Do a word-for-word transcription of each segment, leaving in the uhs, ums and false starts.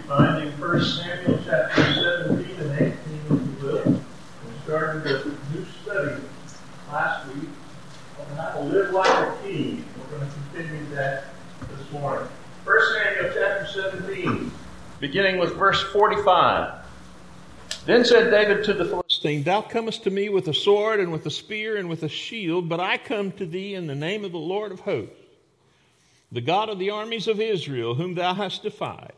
finding First Samuel chapter seventeen and eighteen, if you will. We started a new study last week on how to live like a king. We're going to continue that this morning. First Samuel chapter seventeen, beginning with verse forty-five. Then said David to the Philistine, Thou comest to me with a sword and with a spear and with a shield, but I come to thee in the name of the Lord of hosts, the God of the armies of Israel, whom thou hast defied.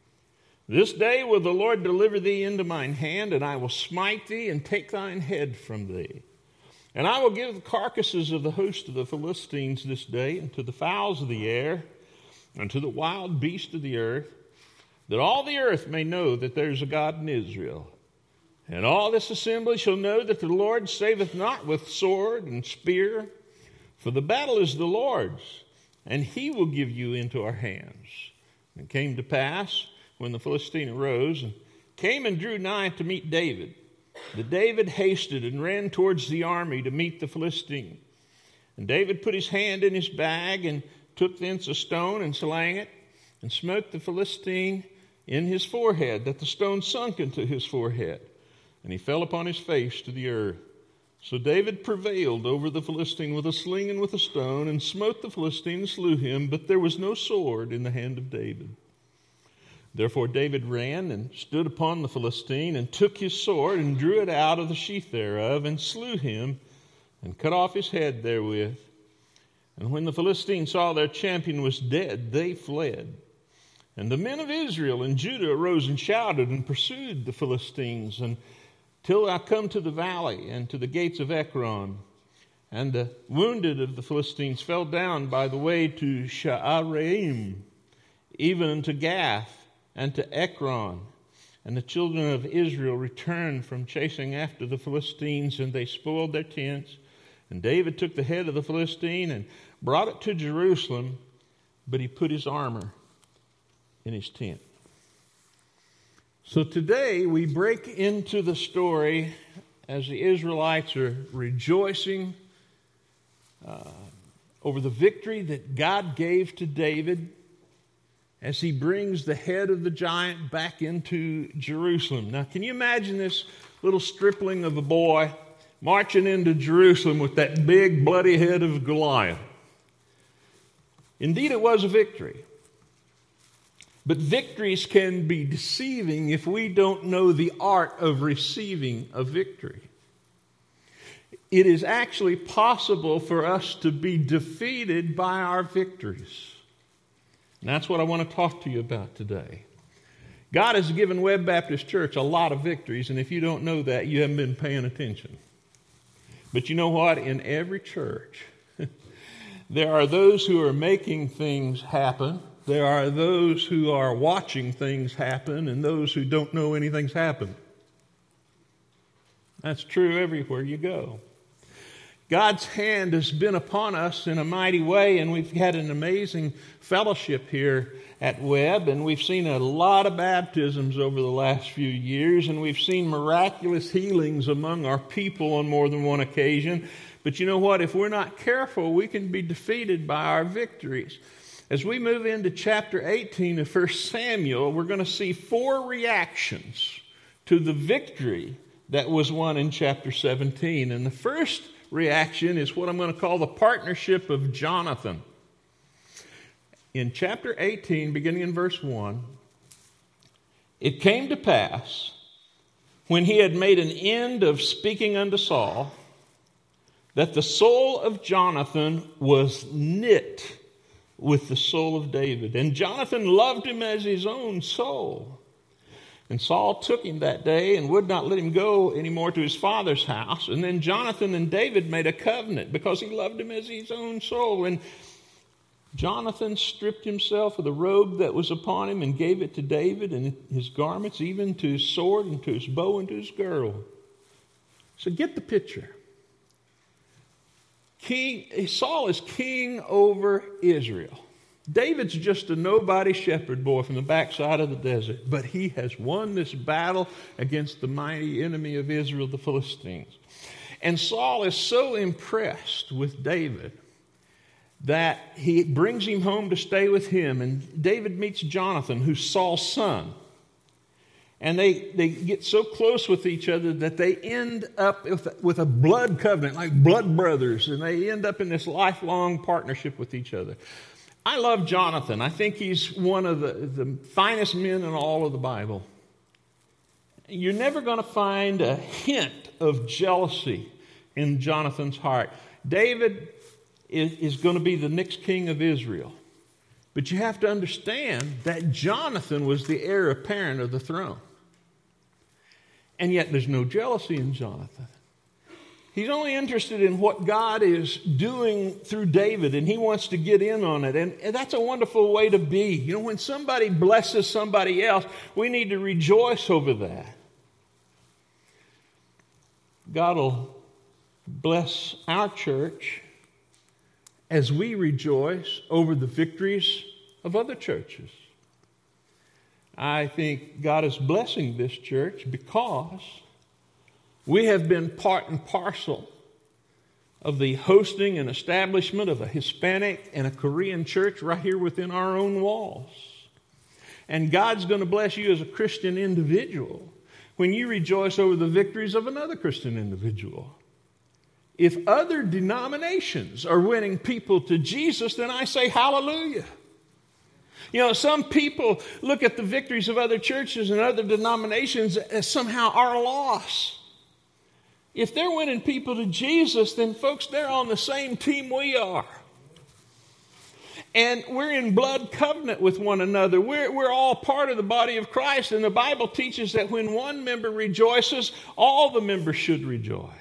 This day will the Lord deliver thee into mine hand, and I will smite thee and take thine head from thee. And I will give the carcasses of the host of the Philistines this day unto the fowls of the air, and to the wild beasts of the earth, that all the earth may know that there is a God in Israel. And all this assembly shall know that the Lord saveth not with sword and spear, for the battle is the Lord's, and he will give you into our hands. And it came to pass, when the Philistine arose, and came and drew nigh to meet David, that David hasted and ran towards the army to meet the Philistine. And David put his hand in his bag, and took thence a stone, and slang it, and smote the Philistine in his forehead, that the stone sunk into his forehead. And he fell upon his face to the earth. So David prevailed over the Philistine with a sling and with a stone, and smote the Philistine and slew him, but there was no sword in the hand of David. Therefore David ran and stood upon the Philistine, and took his sword, and drew it out of the sheath thereof, and slew him, and cut off his head therewith. And when the Philistines saw their champion was dead, they fled. And the men of Israel and Judah arose and shouted, and pursued the Philistines, and till I come to the valley and to the gates of Ekron. And the wounded of the Philistines fell down by the way to Sha'araim, even unto Gath and to Ekron. And the children of Israel returned from chasing after the Philistines, and they spoiled their tents. And David took the head of the Philistine and brought it to Jerusalem, but he put his armor in his tent. So today we break into the story as the Israelites are rejoicing uh, over the victory that God gave to David as he brings the head of the giant back into Jerusalem. Now, can you imagine this little stripling of a boy marching into Jerusalem with that big bloody head of Goliath? Indeed, it was a victory. But victories can be deceiving if we don't know the art of receiving a victory. It is actually possible for us to be defeated by our victories. And that's what I want to talk to you about today. God has given Webb Baptist Church a lot of victories, and if you don't know that, you haven't been paying attention. But you know what? In every church, there are those who are making things happen. There are those who are watching things happen, and those who don't know anything's happened. That's true everywhere you go. God's hand has been upon us in a mighty way, and we've had an amazing fellowship here at Webb, and we've seen a lot of baptisms over the last few years, and we've seen miraculous healings among our people on more than one occasion. But you know what? If we're not careful, we can be defeated by our victories. As we move into chapter eighteen of First Samuel, we're going to see four reactions to the victory that was won in chapter seventeen. And the first reaction is what I'm going to call the partnership of Jonathan. In chapter eighteen, beginning in verse one, it came to pass, when he had made an end of speaking unto Saul, that the soul of Jonathan was knit with the soul of David. And Jonathan loved him as his own soul. And Saul took him that day and would not let him go anymore to his father's house. And then Jonathan and David made a covenant because he loved him as his own soul. And Jonathan stripped himself of the robe that was upon him and gave it to David and his garments, even to his sword and to his bow and to his girdle. So get the picture. King, Saul is king over Israel. David's just a nobody shepherd boy from the backside of the desert, but he has won this battle against the mighty enemy of Israel, the Philistines. And Saul is so impressed with David that he brings him home to stay with him. And David meets Jonathan, who's Saul's son. And they, they get so close with each other that they end up with, with a blood covenant, like blood brothers, and they end up in this lifelong partnership with each other. I love Jonathan. I think he's one of the, the finest men in all of the Bible. You're never going to find a hint of jealousy in Jonathan's heart. David is, is going to be the next king of Israel. But you have to understand that Jonathan was the heir apparent of the throne. And yet there's no jealousy in Jonathan. He's only interested in what God is doing through David, and he wants to get in on it. And, and that's a wonderful way to be. You know, when somebody blesses somebody else, we need to rejoice over that. God will bless our church as we rejoice over the victories of other churches. I think God is blessing this church because we have been part and parcel of the hosting and establishment of a Hispanic and a Korean church right here within our own walls. And God's going to bless you as a Christian individual when you rejoice over the victories of another Christian individual. If other denominations are winning people to Jesus, then I say hallelujah. You know, some people look at the victories of other churches and other denominations as somehow our loss. If they're winning people to Jesus, then folks, they're on the same team we are. And we're in blood covenant with one another. We're, we're all part of the body of Christ. And the Bible teaches that when one member rejoices, all the members should rejoice.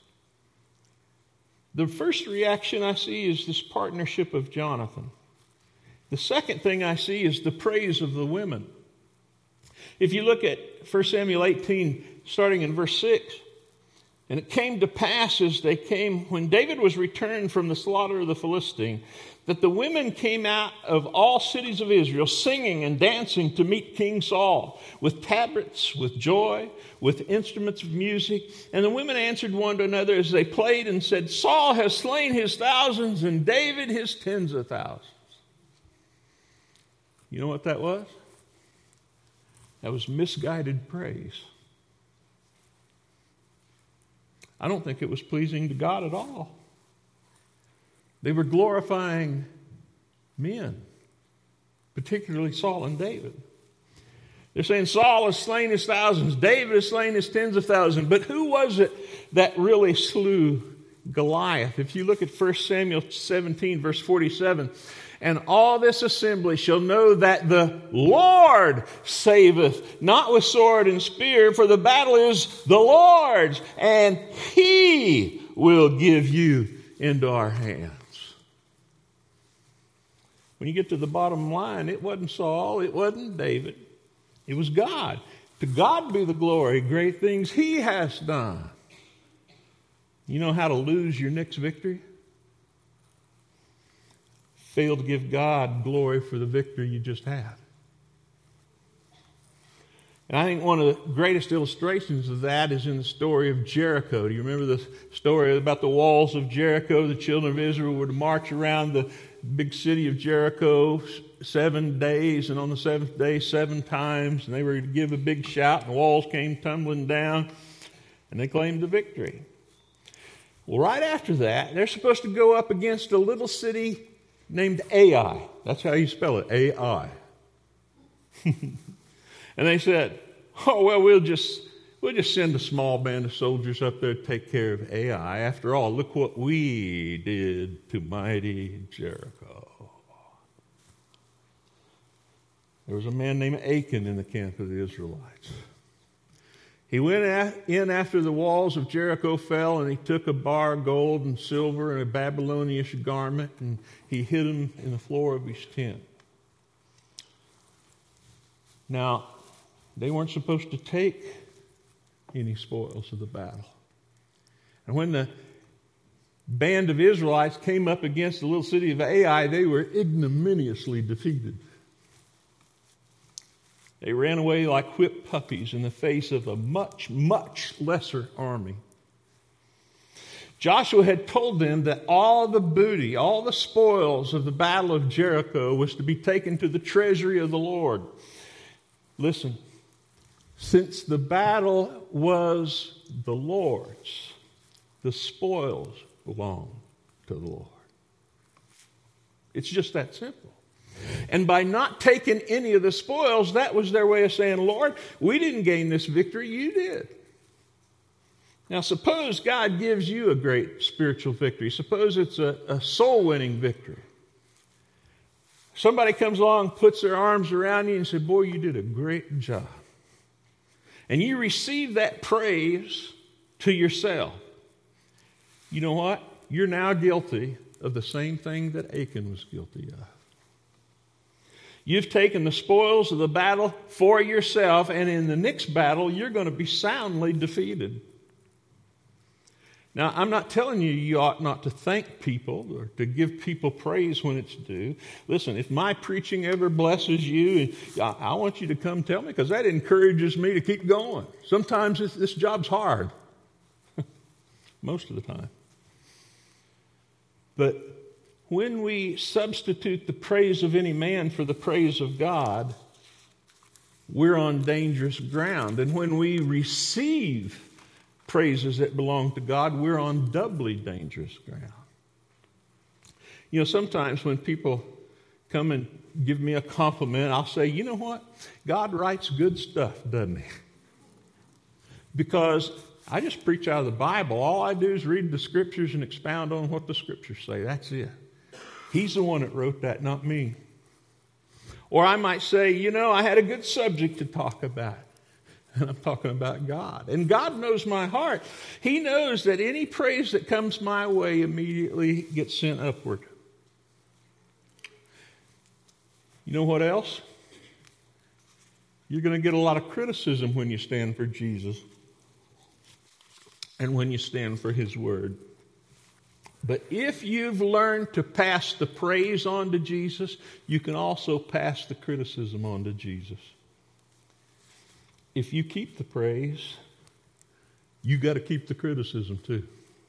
The first reaction I see is this partnership of Jonathan. The second thing I see is the praise of the women. If you look at First Samuel eighteen, starting in verse six, and it came to pass as they came, when David was returned from the slaughter of the Philistine, that the women came out of all cities of Israel singing and dancing to meet King Saul, with tabrets, with joy, with instruments of music. And the women answered one to another as they played and said, Saul has slain his thousands and David his tens of thousands. You know what that was? That was misguided praise. I don't think it was pleasing to God at all. They were glorifying men, particularly Saul and David. They're saying Saul has slain his thousands, David has slain his tens of thousands. But who was it that really slew Goliath? If you look at First Samuel seventeen, verse forty-seven, and all this assembly shall know that the Lord saveth, not with sword and spear, for the battle is the Lord's, and He will give you into our hands. When you get to the bottom line, it wasn't Saul, it wasn't David, it was God. To God be the glory, great things He has done. You know how to lose your next victory? Fail to give God glory for the victory you just had. And I think one of the greatest illustrations of that is in the story of Jericho. Do you remember the story about the walls of Jericho? The children of Israel were to march around the big city of Jericho seven days, and on the seventh day, seven times, and they were to give a big shout, and the walls came tumbling down, and they claimed the victory. Well, right after that, they're supposed to go up against a little city named Ai. That's how you spell it, A I. And they said, oh, well, we'll just we'll just send a small band of soldiers up there to take care of Ai. After all, look what we did to mighty Jericho. There was a man named Achan in the camp of the Israelites. He went in after the walls of Jericho fell, and he took a bar of gold and silver and a Babylonian garment, and he hid them in the floor of his tent. Now, they weren't supposed to take any spoils of the battle. And when the band of Israelites came up against the little city of Ai, they were ignominiously defeated. They ran away like whipped puppies in the face of a much, much lesser army. Joshua had told them that all the booty, all the spoils of the battle of Jericho was to be taken to the treasury of the Lord. Listen, Since the battle was the Lord's, the spoils belong to the Lord. It's just that simple. And by not taking any of the spoils, that was their way of saying, Lord, we didn't gain this victory, you did. Now, suppose God gives you a great spiritual victory. Suppose it's a, a soul-winning victory. Somebody comes along, puts their arms around you and says, boy, you did a great job. And you receive that praise to yourself. You know what? You're now guilty of the same thing that Achan was guilty of. You've taken the spoils of the battle for yourself, and in the next battle, you're going to be soundly defeated. Now, I'm not telling you you ought not to thank people or to give people praise when it's due. Listen, if my preaching ever blesses you, I want you to come tell me, because that encourages me to keep going. Sometimes this, this job's hard. Most of the time. But when we substitute the praise of any man for the praise of God, we're on dangerous ground. And when we receive praises that belong to God, we're on doubly dangerous ground. You know, sometimes when people come and give me a compliment, I'll say, you know what? God writes good stuff, doesn't he? Because I just preach out of the Bible. All I do is read the Scriptures and expound on what the Scriptures say. That's it. He's the one that wrote that, not me. Or I might say, you know, I had a good subject to talk about. And I'm talking about God. And God knows my heart. He knows that any praise that comes my way immediately gets sent upward. You know what else? You're going to get a lot of criticism when you stand for Jesus and when you stand for His Word. But if you've learned to pass the praise on to Jesus, you can also pass the criticism on to Jesus. If you keep the praise, you got to keep the criticism too.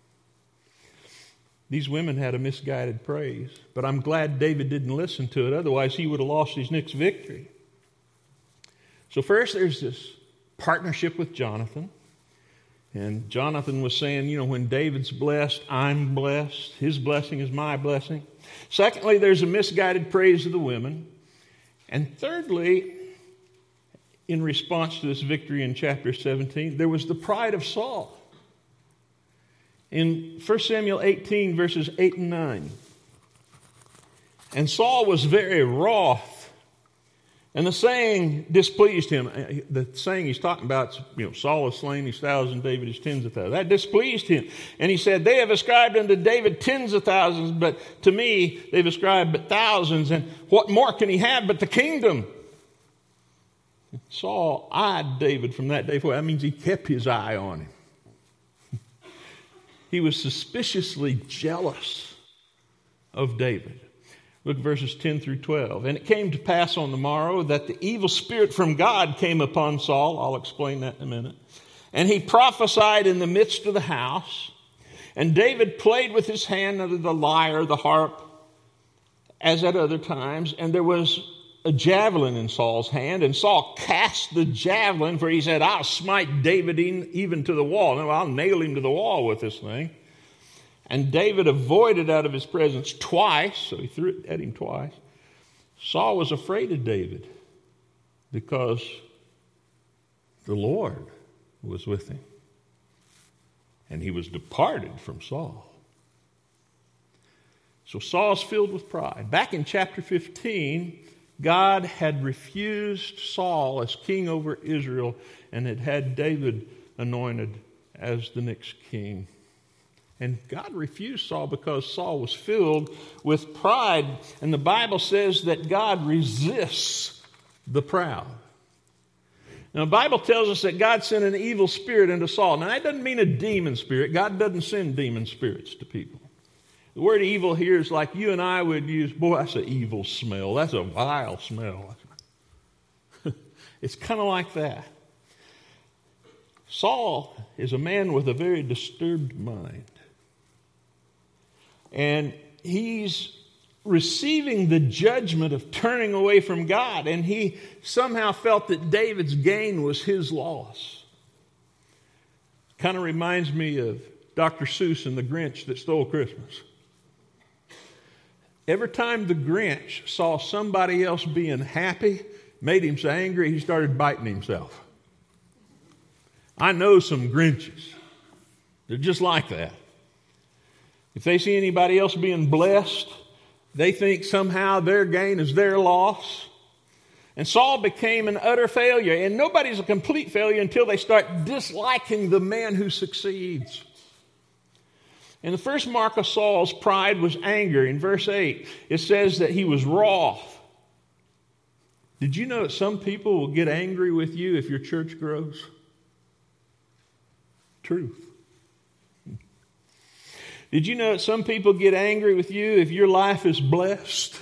These women had a misguided praise, but I'm glad David didn't listen to it. Otherwise, he would have lost his next victory. So first, there's this partnership with Jonathan. And Jonathan was saying, you know, when David's blessed, I'm blessed. His blessing is my blessing. Secondly, there's a misguided praise of the women. And thirdly, in response to this victory in chapter seventeen, there was the pride of Saul. In First Samuel eighteen, verses eight and nine. And Saul was very wroth, and the saying displeased him. The saying he's talking about is, you know, Saul has slain his thousands, David his tens of thousands. That displeased him. And he said, they have ascribed unto David tens of thousands, but to me they've ascribed but thousands. And what more can he have but the kingdom? Saul eyed David from that day forward. That means he kept his eye on him. He was suspiciously jealous of David. Look at verses ten through twelve. And it came to pass on the morrow that the evil spirit from God came upon Saul. I'll explain that in a minute. And he prophesied in the midst of the house. And David played with his hand under the lyre, the harp, as at other times. And there was a javelin in Saul's hand, and Saul cast the javelin, for he said, I'll smite David in, even to the wall. No, I'll nail him to the wall with this thing. And David avoided out of his presence twice, so he threw it at him twice. Saul was afraid of David because the Lord was with him, and he was departed from Saul. So Saul's filled with pride. Back in chapter fifteen, God had refused Saul as king over Israel and had had David anointed as the next king. And God refused Saul because Saul was filled with pride. And the Bible says that God resists the proud. Now, the Bible tells us that God sent an evil spirit into Saul. Now, that doesn't mean a demon spirit. God doesn't send demon spirits to people. The word evil here is like you and I would use, boy, that's an evil smell. That's a vile smell. It's kind of like that. Saul is a man with a very disturbed mind. And he's receiving the judgment of turning away from God, and he somehow felt that David's gain was his loss. Kind of reminds me of Doctor Seuss and the Grinch that stole Christmas. Every time the Grinch saw somebody else being happy, made him so angry, he started biting himself. I know some Grinches. They're just like that. If they see anybody else being blessed, they think somehow their gain is their loss. And Saul became an utter failure. And nobody's a complete failure until they start disliking the man who succeeds. And the first mark of Saul's pride was anger. In verse eight, it says that he was wroth. Did you know that some people will get angry with you if your church grows? Truth. Did you know that some people get angry with you if your life is blessed?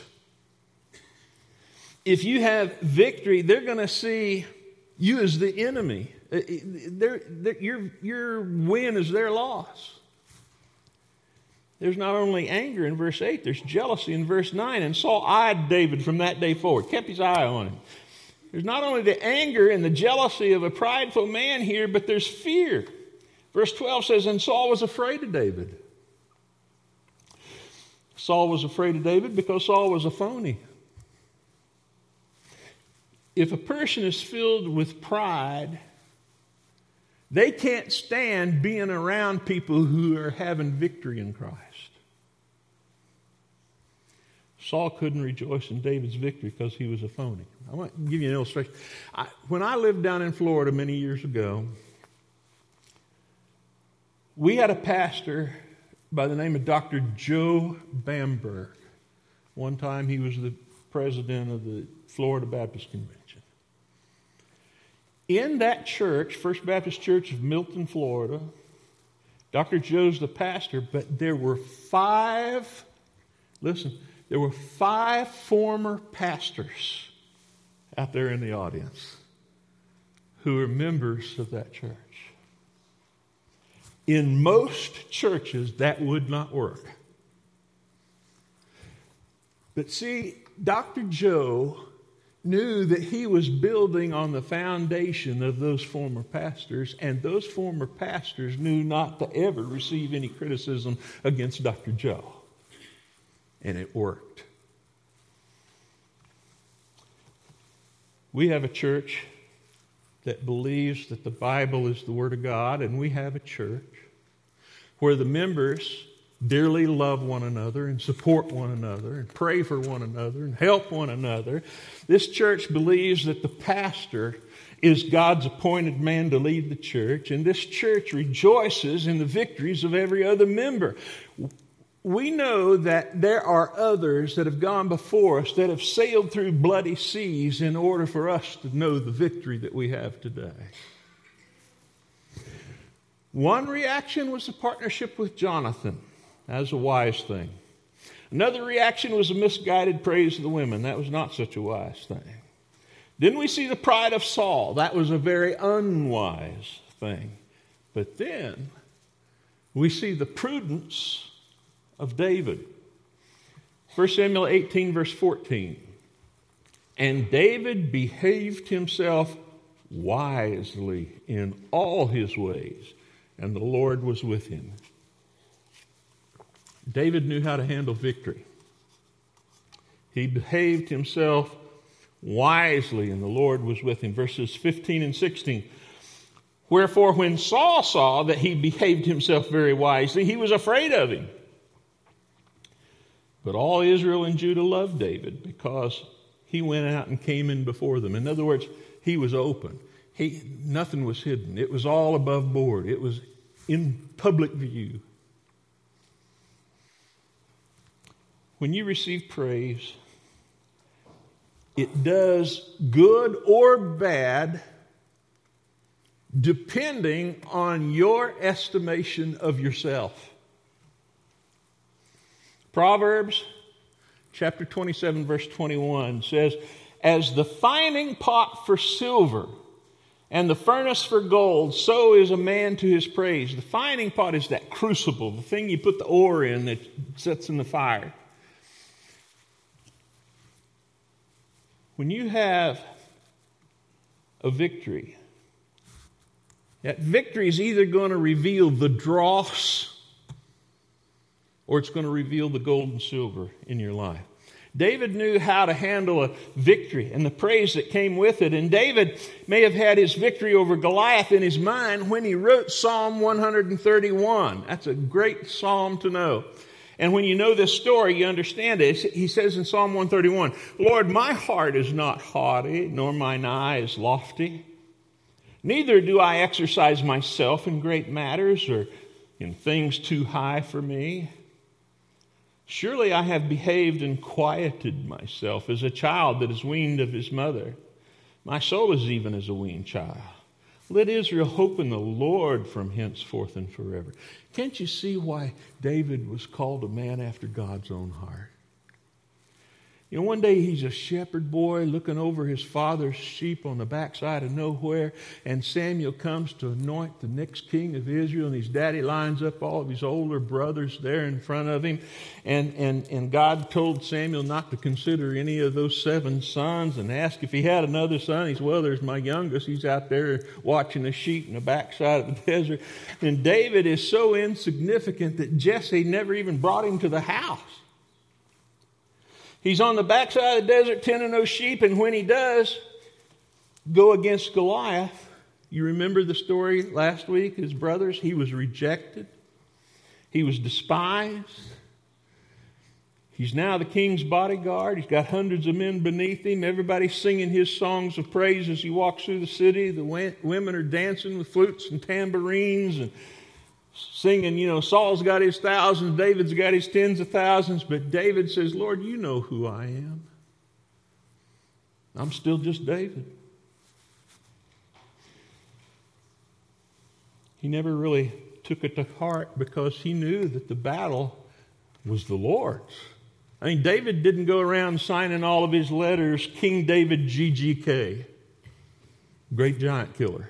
If you have victory, they're going to see you as the enemy. They're, they're, your, your win is their loss. There's not only anger in verse eight, there's jealousy in verse nine. And Saul eyed David from that day forward, kept his eye on him. There's not only the anger and the jealousy of a prideful man here, but there's fear. Verse twelve says, and Saul was afraid of David. Saul was afraid of David because Saul was a phony. If a person is filled with pride, they can't stand being around people who are having victory in Christ. Saul couldn't rejoice in David's victory because he was a phony. I want to give you an illustration. I, when I lived down in Florida many years ago, we had a pastor by the name of Doctor Joe Bamberg. One time he was the president of the Florida Baptist Convention. In that church, First Baptist Church of Milton, Florida, Doctor Joe's the pastor, but there were five, listen, there were five former pastors out there in the audience who were members of that church. In most churches, that would not work. But see, Doctor Joe knew that he was building on the foundation of those former pastors, and those former pastors knew not to ever receive any criticism against Doctor Joe. And it worked. We have a church that believes that the Bible is the Word of God, and we have a church where the members dearly love one another and support one another and pray for one another and help one another. This church believes that the pastor is God's appointed man to lead the church, and this church rejoices in the victories of every other member. We know that there are others that have gone before us that have sailed through bloody seas in order for us to know the victory that we have today. One reaction was the partnership with Jonathan. That was a wise thing. Another reaction was a misguided praise of the women. That was not such a wise thing. Then we see the pride of Saul. That was a very unwise thing. But then we see the prudence of David. First Samuel eighteen, verse fourteen. And David behaved himself wisely in all his ways, and the Lord was with him. David knew how to handle victory. He behaved himself wisely, and the Lord was with him. Verses fifteen and sixteen. Wherefore, when Saul saw that he behaved himself very wisely, he was afraid of him. But all Israel and Judah loved David because he went out and came in before them. In other words, he was open. He, nothing was hidden. It was all above board. It was in public view. When you receive praise, it does good or bad depending on your estimation of yourself. Proverbs chapter twenty-seven, verse twenty-one says, as the fining pot for silver and the furnace for gold, so is a man to his praise. The fining pot is that crucible, the thing you put the ore in that sets in the fire. when you have a victory, that victory is either going to reveal the dross or it's going to reveal the gold and silver in your life. David knew how to handle a victory and the praise that came with it. And David may have had his victory over Goliath in his mind when he wrote Psalm one thirty-one. That's a great psalm to know. And when you know this story, you understand it. He says in Psalm one thirty-one, Lord, my heart is not haughty, nor mine eye is lofty. Neither do I exercise myself in great matters or in things too high for me. Surely I have behaved and quieted myself as a child that is weaned of his mother. My soul is even as a weaned child. Let Israel hope in the Lord from henceforth and forever. Can't you see why David was called a man after God's own heart? You know, one day he's a shepherd boy looking over his father's sheep on the backside of nowhere, and Samuel comes to anoint the next king of Israel, and his daddy lines up all of his older brothers there in front of him. And, and, and God told Samuel not to consider any of those seven sons and asked if he had another son. He said, well, there's my youngest. He's out there watching the sheep in the backside of the desert. And David is so insignificant that Jesse never even brought him to the house. He's on the backside of the desert tending those sheep, and when he does go against Goliath, you remember the story last week, his brothers, he was rejected. He was despised. He's now the king's bodyguard. He's got hundreds of men beneath him. Everybody's singing his songs of praise as he walks through the city. The women are dancing with flutes and tambourines and singing, you know, Saul's got his thousands, David's got his tens of thousands, but David says, Lord, you know who I am. I'm still just David. He never really took it to heart because he knew that the battle was the Lord's. I mean, David didn't go around signing all of his letters, King David G G K, Great Giant Killer.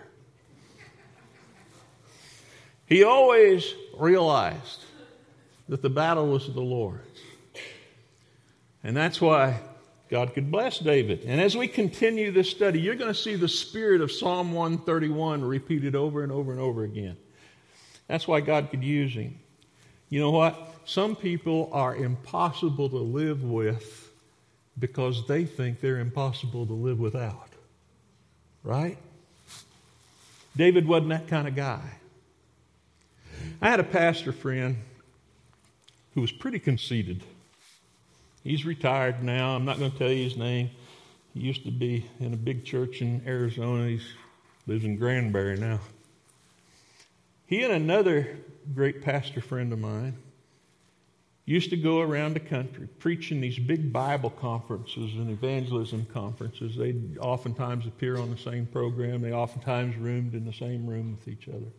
He always realized that the battle was the Lord's. And that's why God could bless David. And as we continue this study, you're going to see the spirit of Psalm one thirty-one repeated over and over and over again. That's why God could use him. You know what? Some people are impossible to live with because they think they're impossible to live without. Right? David wasn't that kind of guy. I had a pastor friend who was pretty conceited. He's retired now. I'm not going to tell you his name. He used to be in a big church in Arizona. He lives in Granbury now. He and another great pastor friend of mine used to go around the country preaching these big Bible conferences and evangelism conferences. They'd oftentimes appear on the same program. They oftentimes roomed in the same room with each other.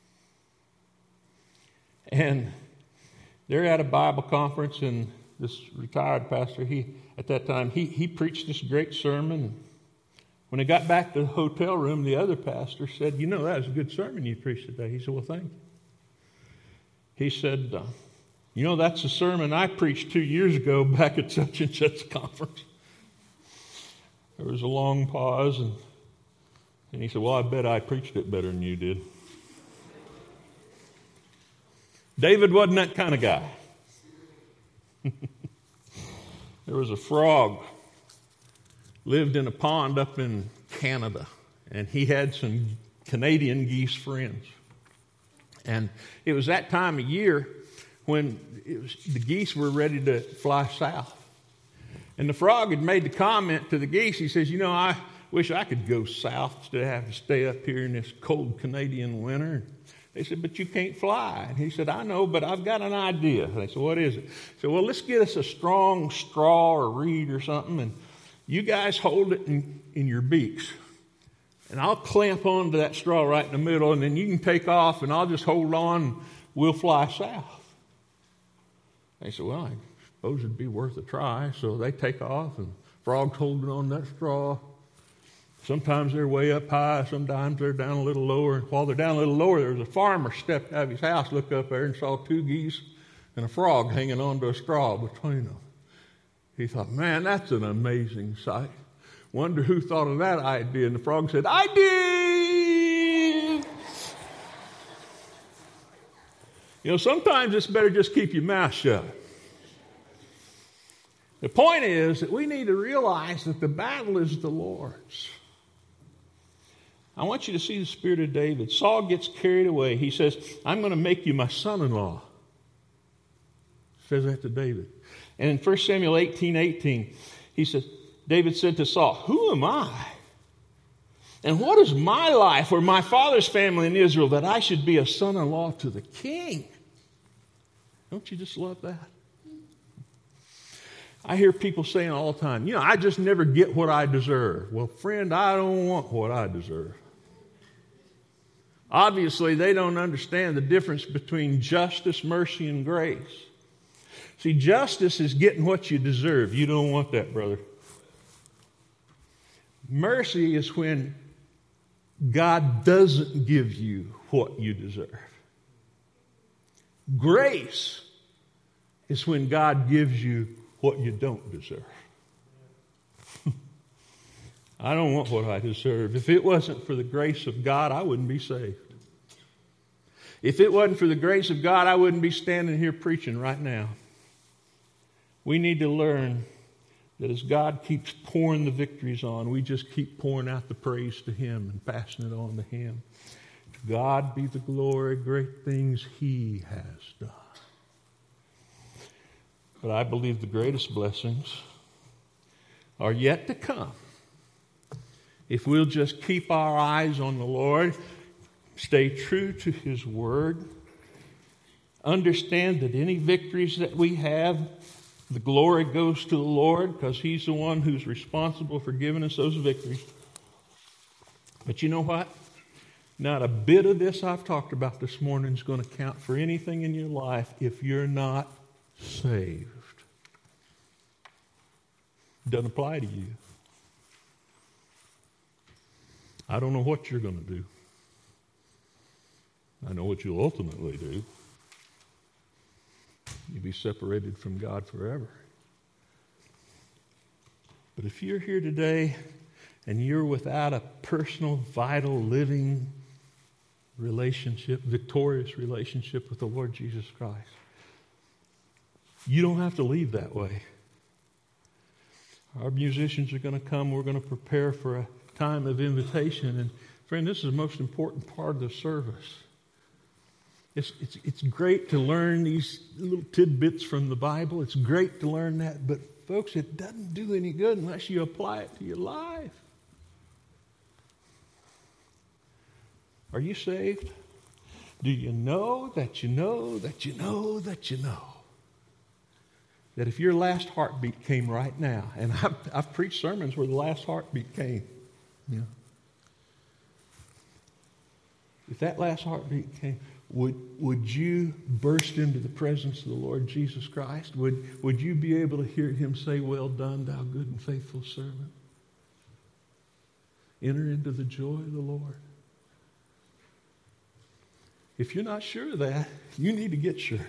And they're at a Bible conference, and this retired pastor, he at that time, he, he preached this great sermon. When they got back to the hotel room, the other pastor said, you know, that was a good sermon you preached today. He said, well, thank you. He said, uh, you know, that's the sermon I preached two years ago back at such and such conference. There was a long pause, and, and he said, well, I bet I preached it better than you did. David wasn't that kind of guy. There was a frog, lived in a pond up in Canada, and he had some Canadian geese friends. And it was that time of year when it was, the geese were ready to fly south. And the frog had made the comment to the geese. He says, you know, I wish I could go south instead of having to stay up here in this cold Canadian winter. They said, but you can't fly. And he said, I know, but I've got an idea. They said, what is it? He said, well, let's get us a strong straw or reed or something, and you guys hold it in, in your beaks. And I'll clamp onto that straw right in the middle, and then you can take off, and I'll just hold on, and we'll fly south. They said, well, I suppose it'd be worth a try. So they take off, and frogs holding on that straw. Sometimes they're way up high, sometimes they're down a little lower. And while they're down a little lower, there was a farmer stepped out of his house, looked up there, and saw two geese and a frog hanging onto a straw between them. He thought, man, that's an amazing sight. Wonder who thought of that idea. And the frog said, I did. You know, sometimes it's better just keep your mouth shut. The point is that we need to realize that the battle is the Lord's. I want you to see the spirit of David. Saul gets carried away. He says, I'm going to make you my son-in-law. Says that to David. And in First Samuel eighteen eighteen, he says, David said to Saul, who am I? And what is my life or my father's family in Israel that I should be a son-in-law to the king? Don't you just love that? I hear people saying all the time, you know, I just never get what I deserve. Well, friend, I don't want what I deserve. Obviously, they don't understand the difference between justice, mercy, and grace. See, justice is getting what you deserve. You don't want that, brother. Mercy is when God doesn't give you what you deserve. Grace is when God gives you what you don't deserve. I don't want what I deserve. If it wasn't for the grace of God, I wouldn't be saved. If it wasn't for the grace of God, I wouldn't be standing here preaching right now. We need to learn that as God keeps pouring the victories on, we just keep pouring out the praise to Him and passing it on to Him. To God be the glory, great things He has done. But I believe the greatest blessings are yet to come. If we'll just keep our eyes on the Lord, stay true to His Word, understand that any victories that we have, the glory goes to the Lord because He's the one who's responsible for giving us those victories. But you know what? Not a bit of this I've talked about this morning is going to count for anything in your life if you're not saved. Doesn't apply to you. I don't know what you're going to do. I know what you'll ultimately do. You'll be separated from God forever. But if you're here today and you're without a personal, vital, living relationship, victorious relationship with the Lord Jesus Christ, you don't have to leave that way. Our musicians are going to come. We're going to prepare for a time of invitation. And friend, this is the most important part of the service. It's, it's, it's great to learn these little tidbits from the Bible. It's great to learn that. But folks, it doesn't do any good unless you apply it to your life. Are you saved? Do you know that you know that you know that you know that if your last heartbeat came right now, and I've, I've preached sermons where the last heartbeat came, you know, if that last heartbeat came, would would you burst into the presence of the Lord Jesus Christ? Would, would you be able to hear Him say, well done, thou good and faithful servant? Enter into the joy of the Lord. If you're not sure of that, you need to get sure.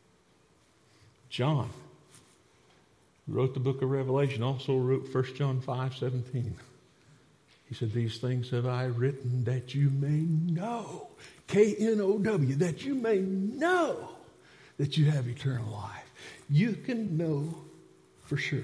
John, who wrote the book of Revelation, also wrote First John five seventeen. He said, these things have I written that you may know, K N O W, that you may know that you have eternal life. You can know for sure.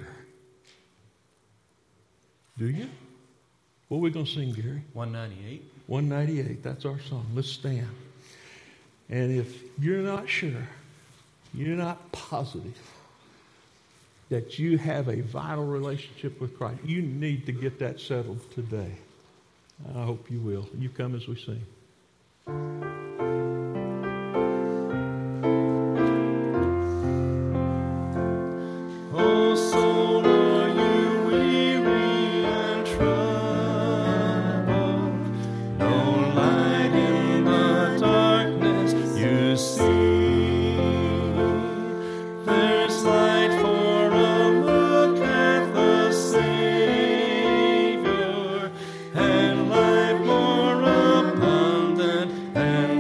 Do you? What are we going to sing, Gary? one ninety-eight. one ninety-eight, that's our song. Let's stand. And if you're not sure, you're not positive that you have a vital relationship with Christ, you need to get that settled today. I hope you will. You come as we sing. Oh, soul, are you weary and troubled? No light in the darkness you see. There's light for a look at the Savior, and life more abundant and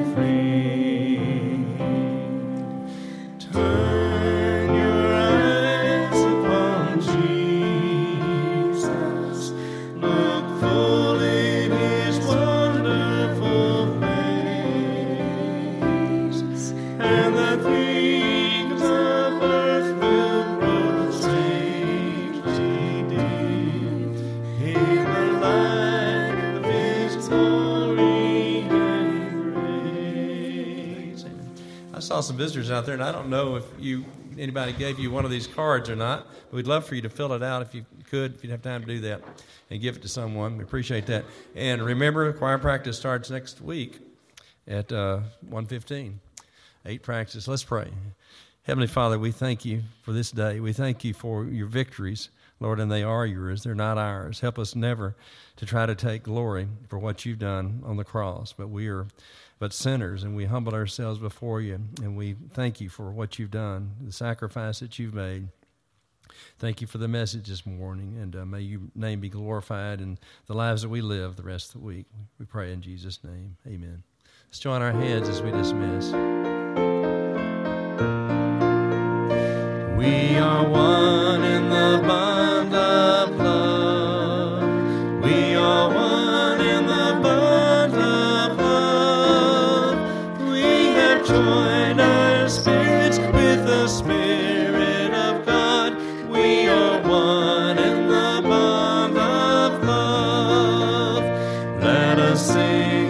saw some visitors out there, and I don't know if you anybody gave you one of these cards or not, but we'd love for you to fill it out if you could, if you'd have time to do that, and give it to someone. We appreciate that. And remember, choir practice starts next week at uh, one fifteen, eight practice. Let's pray. Heavenly Father, we thank you for this day. We thank you for your victories, Lord, and they are yours. They're not ours. Help us never to try to take glory for what you've done on the cross, but we are but sinners, and we humble ourselves before you, and we thank you for what you've done, the sacrifice that you've made. Thank you for the message this morning, and uh, may your name be glorified in the lives that we live the rest of the week. We pray in Jesus' name. Amen. Let's join our heads as we dismiss. We are one in the bond of love. We are one in the bond of love. We have joined our spirits with the Spirit of God. We are one in the bond of love. Let us sing